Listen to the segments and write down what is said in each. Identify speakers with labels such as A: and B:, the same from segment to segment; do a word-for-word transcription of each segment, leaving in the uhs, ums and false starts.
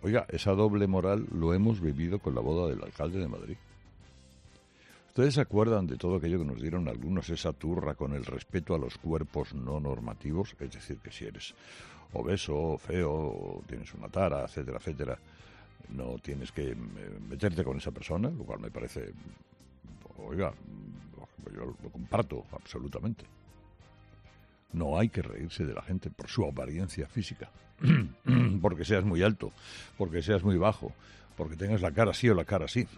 A: Oiga, esa doble moral lo hemos vivido con la boda del alcalde de Madrid. ¿Ustedes se acuerdan de todo aquello que nos dieron algunos, esa turra con el respeto a los cuerpos no normativos? Es decir, que si eres obeso, feo, tienes una tara, etcétera, etcétera, no tienes que meterte con esa persona, lo cual me parece, oiga, yo lo comparto absolutamente. No hay que reírse de la gente por su apariencia física, porque seas muy alto, porque seas muy bajo, porque tengas la cara así o la cara así.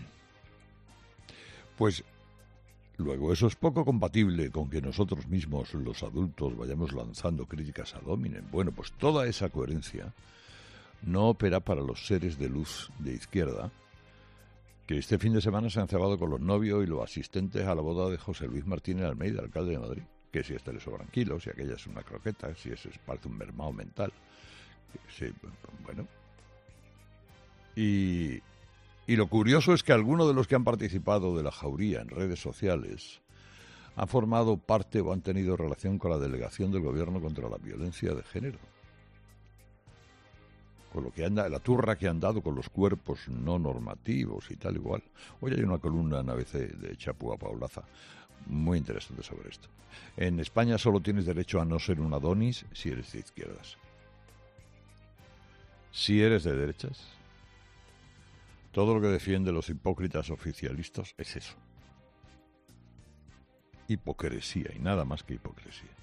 A: Pues luego eso es poco compatible con que nosotros mismos, los adultos, vayamos lanzando críticas ad hominem. Bueno, pues toda esa coherencia no opera para los seres de luz de izquierda que este fin de semana se han cebado con los novios y los asistentes a la boda de José Luis Martínez Almeida, alcalde de Madrid. Que si a este le sobran kilos, si aquella es una croqueta, si ese parece un mermao mental. Sí, bueno. Y... Y lo curioso es que algunos de los que han participado de la jauría en redes sociales han formado parte o han tenido relación con la delegación del gobierno contra la violencia de género. Con lo que anda, la turra que han dado con los cuerpos no normativos y tal igual. Hoy hay una columna en A B C de Chapúa Paulaza muy interesante sobre esto. En España solo tienes derecho a no ser un Adonis si eres de izquierdas. Si eres de derechas, todo lo que defienden los hipócritas oficialistas es eso. Hipocresía y nada más que hipocresía.